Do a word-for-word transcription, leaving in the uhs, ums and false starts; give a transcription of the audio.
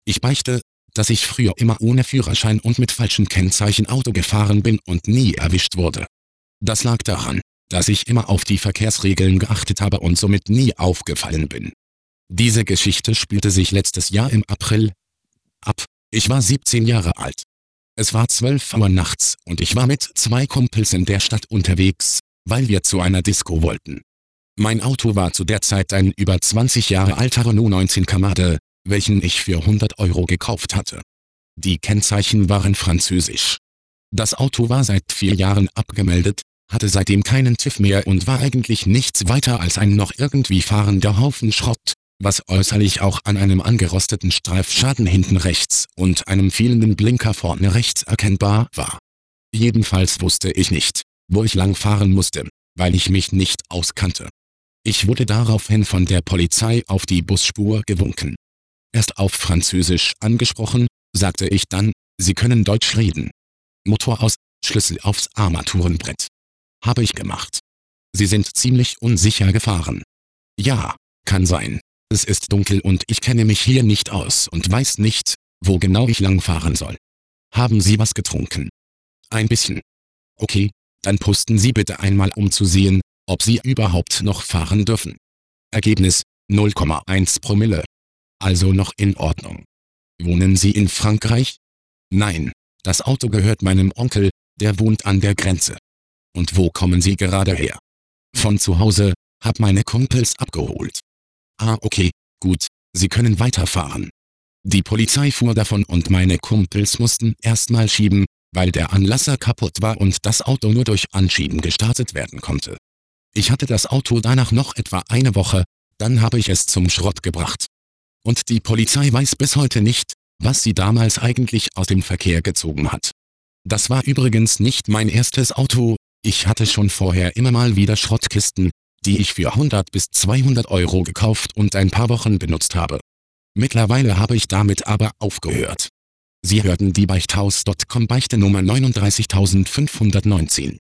Ich beichte, dass ich früher immer ohne Führerschein und mit falschen Kennzeichen Auto gefahren bin und nie erwischt wurde. Das lag daran, dass ich immer auf die Verkehrsregeln geachtet habe und somit nie aufgefallen bin. Diese Geschichte spielte sich letztes Jahr im April ab. Ich war siebzehn Jahre alt. Es war zwölf Uhr nachts und ich war mit zwei Kumpels in der Stadt unterwegs, weil wir zu einer Disco wollten. Mein Auto war zu der Zeit ein über zwanzig Jahre alter Renault neunzehn Kamade, welchen ich für hundert Euro gekauft hatte. Die Kennzeichen waren französisch. Das Auto war seit vier Jahren abgemeldet, hatte seitdem keinen TÜV mehr und war eigentlich nichts weiter als ein noch irgendwie fahrender Haufen Schrott, was äußerlich auch an einem angerosteten Streifschaden hinten rechts und einem fehlenden Blinker vorne rechts erkennbar war. Jedenfalls wusste ich nicht, wo ich lang fahren musste, weil ich mich nicht auskannte. Ich wurde daraufhin von der Polizei auf die Busspur gewunken. Erst auf Französisch angesprochen, sagte ich dann, Sie können Deutsch reden. Motor aus, Schlüssel aufs Armaturenbrett. Habe ich gemacht. Sie sind ziemlich unsicher gefahren. Ja, kann sein. Es ist dunkel und ich kenne mich hier nicht aus und weiß nicht, wo genau ich lang fahren soll. Haben Sie was getrunken? Ein bisschen. Okay, dann pusten Sie bitte einmal, um zu sehen, ob Sie überhaupt noch fahren dürfen. Ergebnis, null Komma eins Promille. Also noch in Ordnung. Wohnen Sie in Frankreich? Nein, das Auto gehört meinem Onkel, der wohnt an der Grenze. Und wo kommen Sie gerade her? Von zu Hause, hab meine Kumpels abgeholt. Ah, okay, gut, Sie können weiterfahren. Die Polizei fuhr davon und meine Kumpels mussten erstmal schieben, weil der Anlasser kaputt war und das Auto nur durch Anschieben gestartet werden konnte. Ich hatte das Auto danach noch etwa eine Woche, dann habe ich es zum Schrott gebracht. Und die Polizei weiß bis heute nicht, was sie damals eigentlich aus dem Verkehr gezogen hat. Das war übrigens nicht mein erstes Auto, ich hatte schon vorher immer mal wieder Schrottkisten, die ich für hundert bis zweihundert Euro gekauft und ein paar Wochen benutzt habe. Mittlerweile habe ich damit aber aufgehört. Sie hörten die Beichthaus Punkt com Beichte Nummer neununddreißigtausendfünfhundertneunzehn.